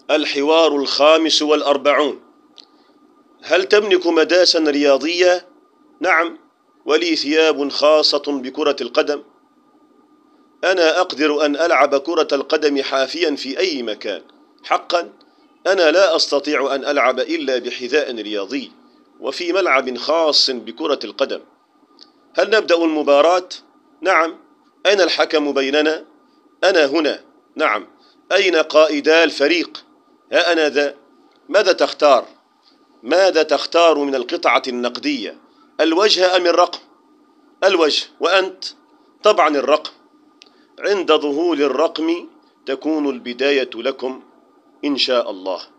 الحوار الخامس والأربعون: هل تملك مداسا رياضية؟ نعم، ولي ثياب خاصة بكرة القدم. أنا أقدر أن ألعب كرة القدم حافيا في أي مكان. حقا أنا لا أستطيع أن ألعب إلا بحذاء رياضي وفي ملعب خاص بكرة القدم. هل نبدأ المباراة؟ نعم. أين الحكم بيننا؟ أنا هنا. نعم. أين قائدا الفريق؟ ها أنا ذا. ماذا تختار؟ ماذا تختار من القطعة النقدية؟ الوجه أم الرقم؟ الوجه. وأنت؟ طبعا الرقم. عند ظهور الرقم تكون البداية لكم إن شاء الله.